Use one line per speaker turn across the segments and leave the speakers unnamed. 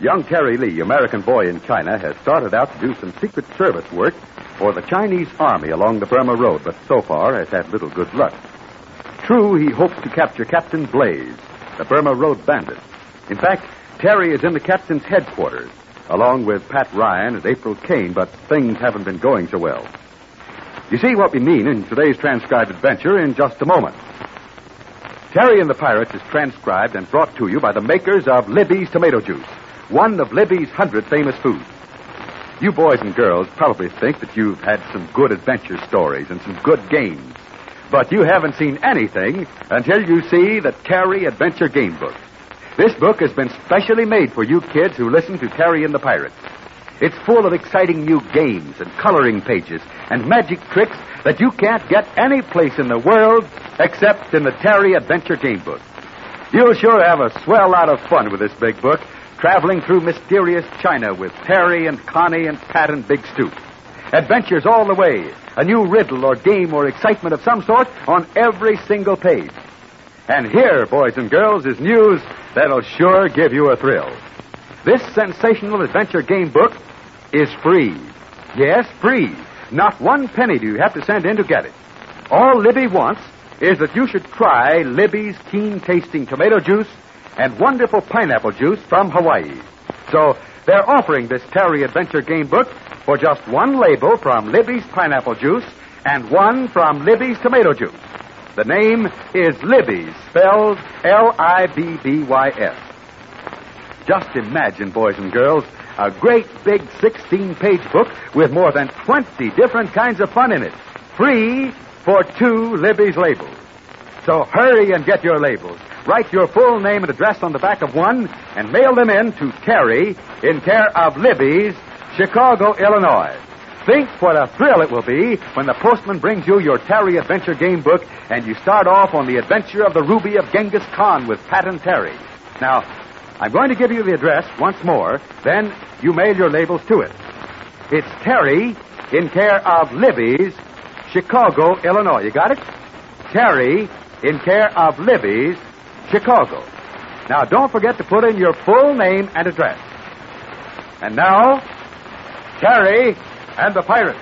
Young Terry Lee, American boy in China, has started out to do some Secret Service work for the Chinese Army along the Burma Road, but so far has had little good luck. True, he hopes to capture Captain Blaze, the Burma Road bandit. In fact, Terry is in the captain's headquarters, along with Pat Ryan and April Kane, but things haven't been going so well. You see what we mean in today's transcribed adventure in just a moment. Terry and the Pirates is transcribed and brought to you by the makers of Libby's Tomato Juice, one of Libby's 100 famous foods. You boys and girls probably think that you've had some good adventure stories and some good games, but you haven't seen anything until you see the Terry Adventure Game Book. This book has been specially made for you kids who listen to Terry and the Pirates. It's full of exciting new games and coloring pages and magic tricks that you can't get any place in the world except in the Terry Adventure Game Book. You'll sure have a swell lot of fun with this big book, traveling through mysterious China with Terry and Connie and Pat and Big Stoop. Adventures all the way, a new riddle or game or excitement of some sort on every single page. And here, boys and girls, is news that'll sure give you a thrill. This sensational adventure game book is free. Yes, free. Not 1 penny do you have to send in to get it. All Libby wants is that you should try Libby's keen-tasting tomato juice and wonderful pineapple juice from Hawaii. So they're offering this Terry Adventure Game Book for just 1 label from Libby's pineapple juice and 1 from Libby's tomato juice. The name is Libby's, spelled Libbys. Just imagine, boys and girls, a great big 16-page book with more than 20 different kinds of fun in it. Free for 2 Libby's labels. So hurry and get your labels. Write your full name and address on the back of one and mail them in to Terry in care of Libby's, Chicago, Illinois. Think what a thrill it will be when the postman brings you your Terry Adventure Game Book and you start off on the adventure of the Ruby of Genghis Khan with Pat and Terry. Now, I'm going to give you the address once more, then you mail your labels to it. It's Terry in care of Libby's, Chicago, Illinois. You got it? Terry in care of Libby's, Chicago. Now, don't forget to put in your full name and address. And now, Terry and the Pirates.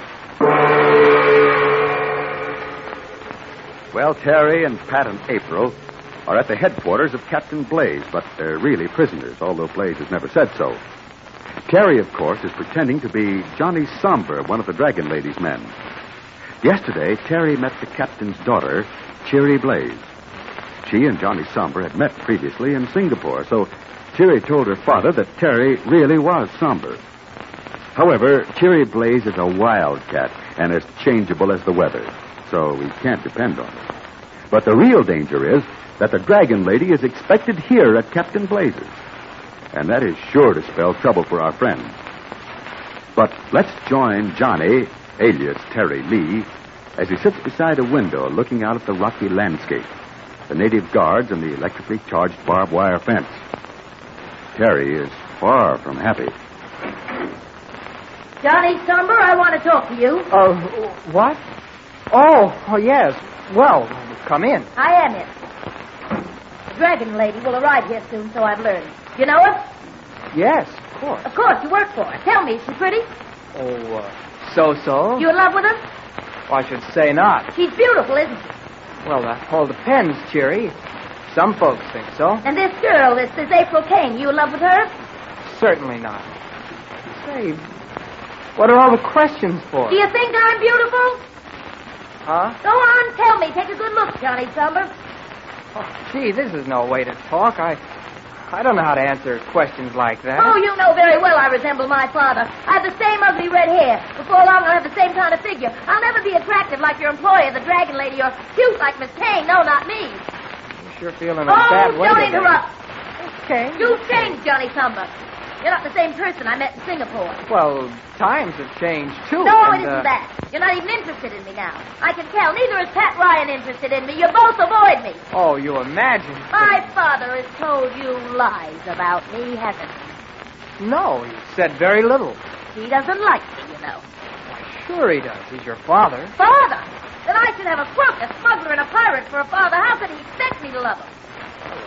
Well, Terry and Pat and April are at the headquarters of Captain Blaze, but they're really prisoners, although Blaze has never said so. Terry, of course, is pretending to be Johnny Somber, one of the Dragon Lady's men. Yesterday, Terry met the captain's daughter, Cheery Blaze. She and Johnny Somber had met previously in Singapore, so Cheery told her father that Terry really was Somber. However, Cheery Blaze is a wildcat and as changeable as the weather, so we can't depend on her. But the real danger is that the Dragon Lady is expected here at Captain Blaze's. And that is sure to spell trouble for our friends. But let's join Johnny, alias Terry Lee, as he sits beside a window looking out at the rocky landscape, the native guards, and the electrically charged barbed wire fence. Terry is far from happy.
Johnny Somber, I want to talk to you.
What? Oh, yes. Well, come in.
I am in. The Dragon Lady will arrive here soon, so I've learned. You know her?
Yes, of course.
Of course, you work for her. Tell me, is she pretty?
So-so.
You in love with her?
Well, I should say not.
She's beautiful, isn't she?
Well, that all depends, Cheery. Some folks think so.
And this girl, this April Kane, you in love with her?
Certainly not. Say, what are all the questions for?
Do you think I'm beautiful?
Huh?
Go on, tell me. Take a good look, Johnny Somber.
Oh, gee, this is no way to talk. I don't know how to answer questions like that.
Oh, you know very well I resemble my father. I have the same ugly red hair. Before long, I'll have the same kind of figure. I'll never be attractive like your employer, the Dragon Lady, or cute like Miss Kane. No, not me.
You're sure feeling a bad way.
Oh, don't interrupt.
Okay.
You've changed, Johnny Somber. You're not the same person I met in Singapore.
Well, times have changed, too.
No, it isn't that. You're not even interested in me now. I can tell. Neither is Pat Ryan interested in me. You both avoid me.
Oh, you imagine.
My father has told you lies about me, hasn't he?
No, he said very little.
He doesn't like me, you know.
Why, sure he does. He's your father.
Father? That I should have a crook, a smuggler, and a pirate for a father. How could he expect me to love him?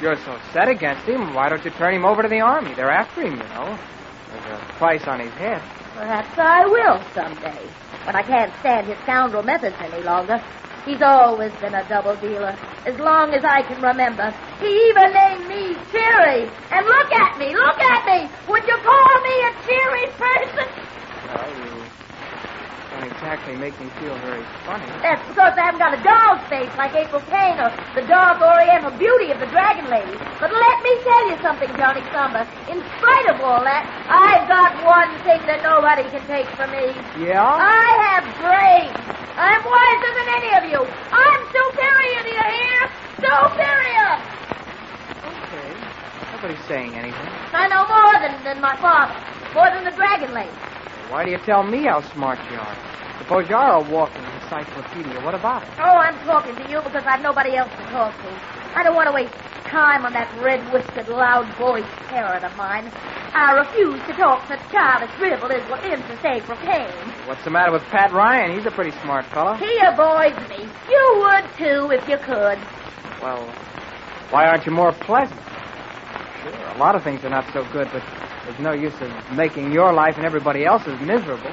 you're so set against him, why don't you turn him over to the Army? They're after him, you know. There's a price on his head.
Perhaps I will someday, when I can't stand his scoundrel methods any longer. He's always been a double dealer, as long as I can remember. He even named me Cheery. And look at me! Would you call me a cheery person?
Well, you don't exactly make me feel very funny.
That's because I haven't got a doll's face like April Kane or the dark oriental beauty of the Dragon Lady. But let me tell you something, Johnny Summer. In spite of all that, I've got one thing that nobody can take from me.
Yeah?
I have brains. I'm wiser than any of you. I'm superior, do you hear? Superior!
Okay. Nobody's saying anything.
I know more than my father. More than the Dragon Lady.
Why do you tell me how smart you are? Suppose you're a walking encyclopedia. What about it?
Oh, I'm talking to you because I've nobody else to talk to. I don't want to waste time on that red-whiskered, loud-voiced parrot of mine. I refuse to talk such childish drivel as what interests April Kane.
What's the matter with Pat Ryan? He's a pretty smart fellow.
He avoids me. You would, too, if you could.
Well, why aren't you more pleasant? Sure, a lot of things are not so good, but there's no use of making your life and everybody else's miserable.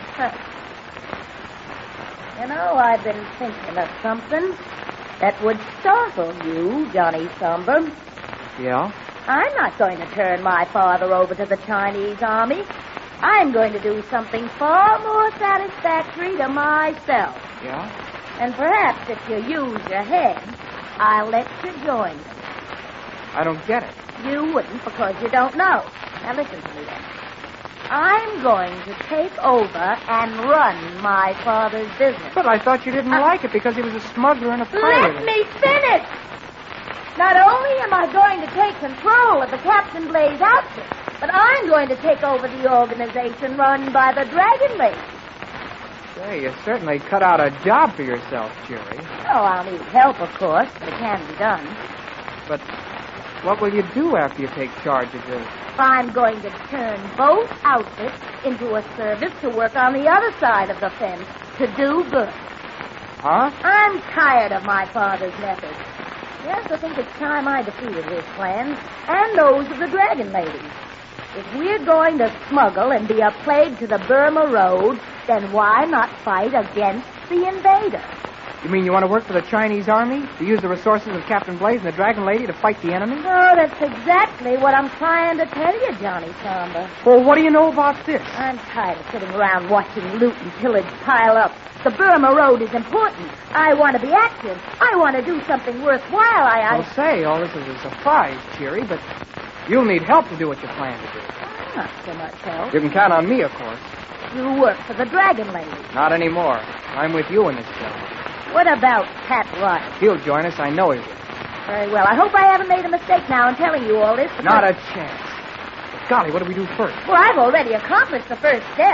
You know, I've been thinking of something that would startle you, Johnny Somber.
Yeah?
I'm not going to turn my father over to the Chinese army. I'm going to do something far more satisfactory to myself.
Yeah?
And perhaps if you use your head, I'll let you join them.
I don't get it.
You wouldn't because you don't know. Now listen to me then. I'm going to take over and run my father's business.
But I thought you didn't like it because he was a smuggler and a pirate.
Let me finish! Not only am I going to take control of the Captain Blaze outfit, but I'm going to take over the organization run by the Dragon Lady.
Say, you certainly cut out a job for yourself, Cheery.
Oh, I'll need help, of course, but it can be done.
But what will you do after you take charge of this?
I'm going to turn both outfits into a service to work on the other side of the fence to do good.
Huh?
I'm tired of my father's methods. Yes, I think it's time I defeated his plans and those of the Dragon Lady. If we're going to smuggle and be a plague to the Burma Road, then why not fight against the invader?
You mean you want to work for the Chinese army? To use the resources of Captain Blaze and the Dragon Lady to fight the enemy?
Oh, that's exactly what I'm trying to tell you, Johnny Somber.
Well, what do you know about this?
I'm tired of sitting around watching loot and pillage pile up. The Burma Road is important. I want to be active. I want to do something worthwhile.
Well, say, all this is a surprise, Cheery, but you'll need help to do what you plan to do.
Not so much help.
You can count on me, of course.
You work for the Dragon Lady.
Not anymore. I'm with you in this job.
What about Pat Ryan?
He'll join us. I know he will.
Very well. I hope I haven't made a mistake now in telling you all this.
Not a chance. Golly, what do we do first?
Well, I've already accomplished the first step.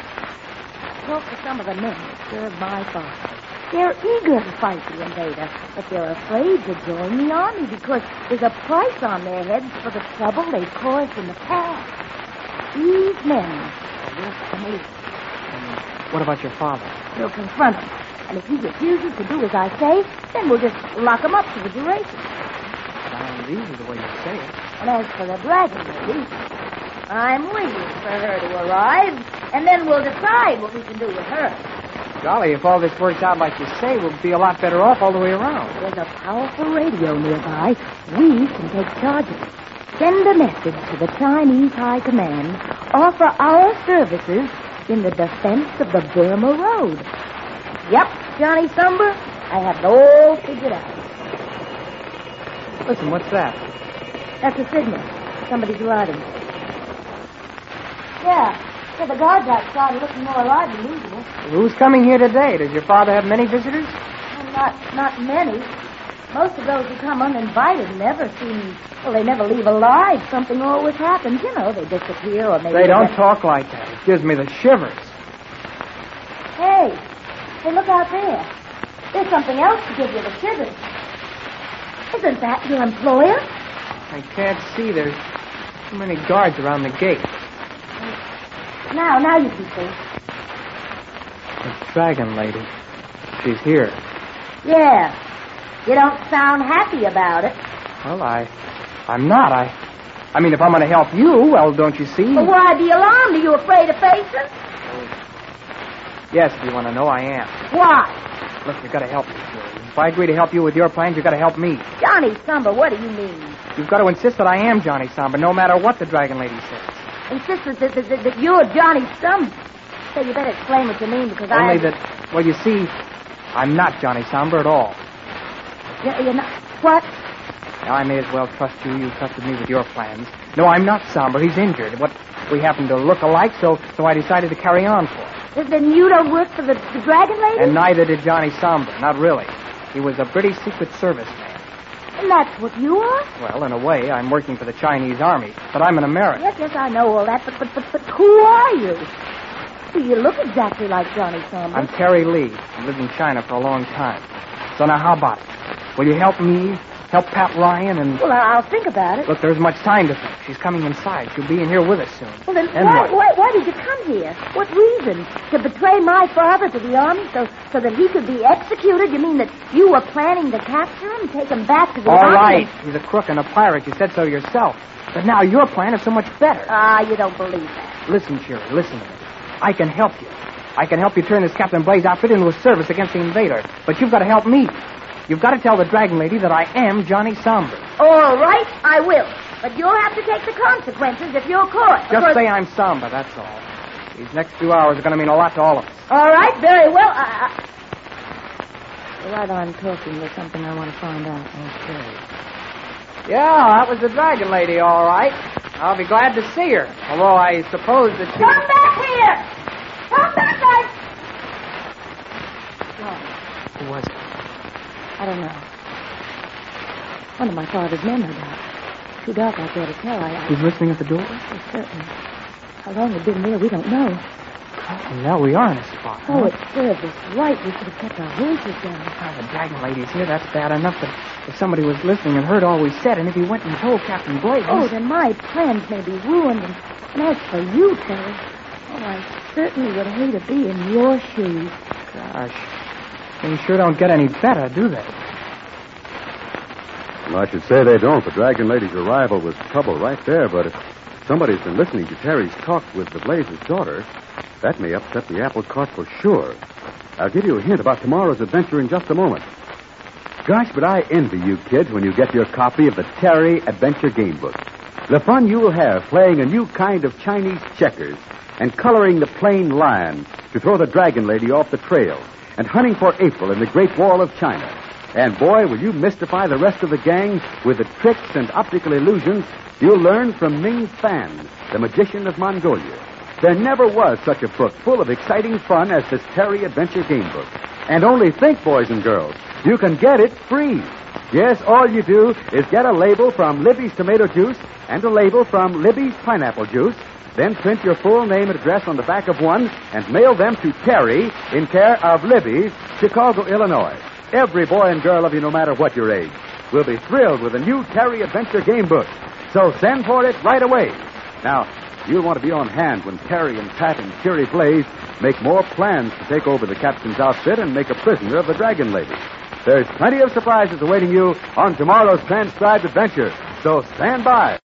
Talk to some of the men that serve my father. They're eager to fight the invader, but they're afraid to join the army because there's a price on their heads for the trouble they've caused in the past. These men are worth for me.
And what about your father?
We'll confront him. And if he refuses to do as I say, then we'll just lock him up for the duration.
Sounds easy the way you say it.
And as for the Dragon Lady, I'm waiting for her to arrive, and then we'll decide what we can do with her.
Golly, if all this works out like you say, we'll be a lot better off all the way around.
There's a powerful radio nearby. We can take charge of it. Send a message to the Chinese High Command. Offer our services in the defense of the Burma Road. Yep, Johnny Somber, I have it all figured out.
Listen, what's that?
That's a signal. Somebody's arriving. Yeah, the guards outside are looking more alive than usual.
Who's coming here today? Does your father have many visitors?
Well, not many. Most of those who come uninvited never seem... Well, they never leave alive. Something always happens. You know, they disappear or maybe...
They don't talk like that. It gives me the shivers.
Hey, look out there. There's something else to give you the shivers. Isn't that your employer?
I can't see. There's too many guards around the gate.
Now you can see.
The Dragon Lady. She's here.
Yeah. You don't sound happy about it.
Well, I I'm not. I mean, if I'm going to help you, well, don't you see?
But why be alarmed? Are you afraid of face her?
Yes, if you want to know, I am.
Why?
Look, you've got to help me, Jerry. If I agree to help you with your plans, you've got to help me.
Johnny Summer, what do you mean?
You've got to insist that I am Johnny Samba, no matter what the Dragon Lady says.
Insist that you're Johnny Summer. So you better explain what you mean, because
Only that, well, you see, I'm not Johnny Samba at all.
You're not... What?
Now, I may as well trust you. You trusted me with your plans. No, I'm not Samba. He's injured. What, we happen to look alike, so I decided to carry on for it.
Then you don't work for the Dragon Lady?
And neither did Johnny Samba. Not really. He was a British Secret Service man.
And that's what you are?
Well, in a way, I'm working for the Chinese Army, but I'm an American.
Yes, I know all that, but who are you? You look exactly like Johnny Samba.
I'm Terry Lee. I've lived in China for a long time. So now, how about it? Will you help me, help Pat Ryan, and...
Well, I'll think about it.
Look, there's much time to think. She's coming inside. She'll be in here with us soon.
Well, then
And
why did you come here? What reason? To betray my father to the army so that he could be executed? You mean that you were planning to capture him, take him back to the
All
army?
right. He's a crook and a pirate. You said so yourself. But now your plan is so much better.
You don't believe that.
Listen, Shirley, listen to me. I can help you. I can help you turn this Captain Blaze outfit into a service against the invader. But you've got to help me. You've got to tell the Dragon Lady that I am Johnny Samba.
All right, I will. But you'll have to take the consequences if you're caught.
Just say I'm Samba, that's all. These next few hours are going to mean a lot to all of us.
All right, very well. While I'm talking, there's something I want to find out.
Okay. Yeah, that was the Dragon Lady, all right. I'll be glad to see her. Although I suppose that she...
Come back here! Come back, guys!
Who was it?
I don't know. One of my father's men, no doubt. Too dark out there to tell.
He's listening at the door?
Oh, certainly. How long he'd been there, we don't know.
Oh, now we are in a spot.
Oh, it served us right. We should have kept our voices down.
Oh, the Dragon Lady's here. That's bad enough. But if somebody was listening and heard all we said, and if he went and told Captain Blaze...
Oh, then my plans may be ruined. And as for you, Terry, I certainly would hate to be in your shoes.
Gosh. Things sure don't get any better, do they?
Well, I should say they don't. The Dragon Lady's arrival was trouble right there, but if somebody's been listening to Terry's talk with the Blaze's daughter, that may upset the apple cart for sure. I'll give you a hint about tomorrow's adventure in just a moment. Gosh, but I envy you kids when you get your copy of the Terry Adventure Game Book. The fun you will have playing a new kind of Chinese checkers and coloring the plain lion to throw the Dragon Lady off the trail and hunting for April in the Great Wall of China. And, boy, will you mystify the rest of the gang with the tricks and optical illusions you'll learn from Ming Fan, the magician of Mongolia. There never was such a book full of exciting fun as this Terry Adventure Game Book. And only think, boys and girls, you can get it free. Yes, all you do is get a label from Libby's Tomato Juice and a label from Libby's Pineapple Juice, then print your full name and address on the back of one and mail them to Terry in care of Libby's, Chicago, Illinois. Every boy and girl of you, no matter what your age, will be thrilled with the new Terry Adventure Game Book. So send for it right away. Now, you'll want to be on hand when Terry and Pat and Cherry Blaze make more plans to take over the captain's outfit and make a prisoner of the Dragon Lady. There's plenty of surprises awaiting you on tomorrow's transcribed adventure, so stand by.